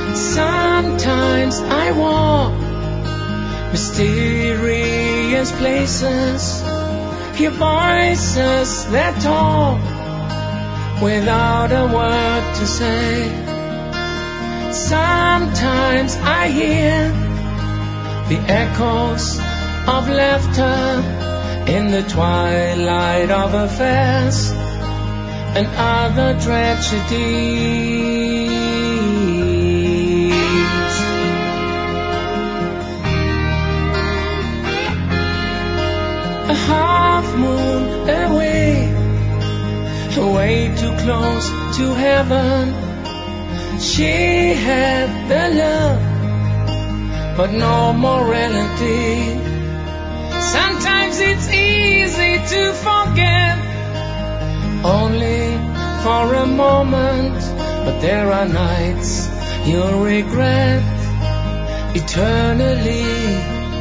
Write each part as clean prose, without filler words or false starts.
Sometimes I walk mysterious places, hear voices that talk without a word to say. Sometimes I hear the echoes of laughter in the twilight of affairs and other tragedies. A half moon away, way too close to heaven. She had the love, but no morality. Sometimes it's easy to forget, only for a moment, but there are nights you'll regret eternally.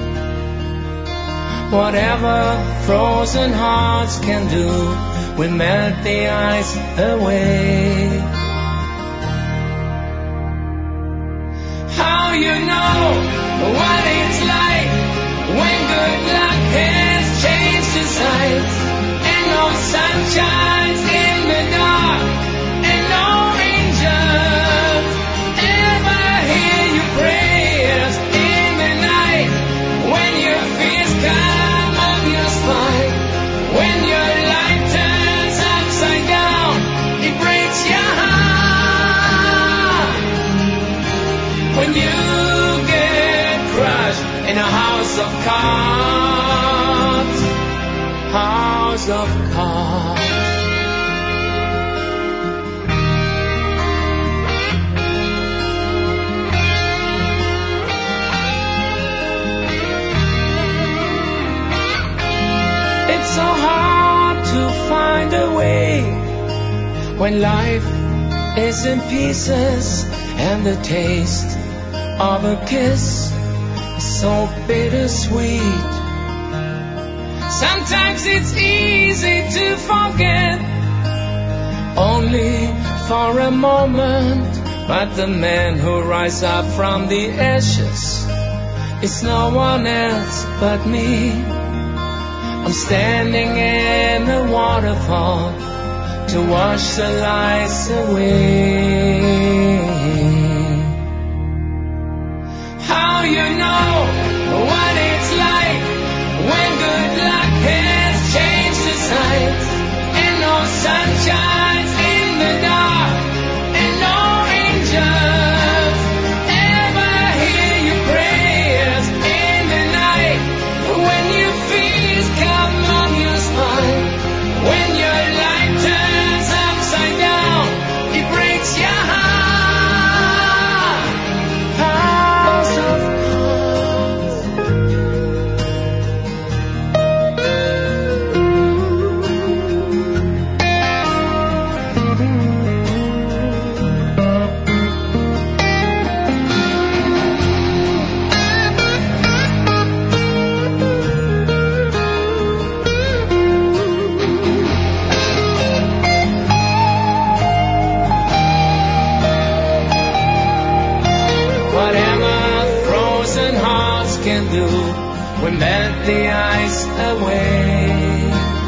Whatever frozen hearts can do will melt the ice away. How you know what it's like when good luck has changed the sights, and no sun shines in the dark, and no angels ever hear your prayers in the night, when your fears come on your spine, when your life turns upside down, it breaks your heart, when you get crushed in a house of cards, house of cards. It's so hard to find a way when life is in pieces and the taste of a kiss is so bittersweet. Sometimes it's easy to forget, only for a moment, but the man who rises up from the ashes is no one else but me. I'm standing in the waterfall to wash the lies away. How you know what it's like when good luck has changed the sights, and no sun shines in the dark, and no angels ever hear your prayers in the night, when your fears come on your spine, when your life turns upside down, it breaks your heart. House of can do will melt the ice away.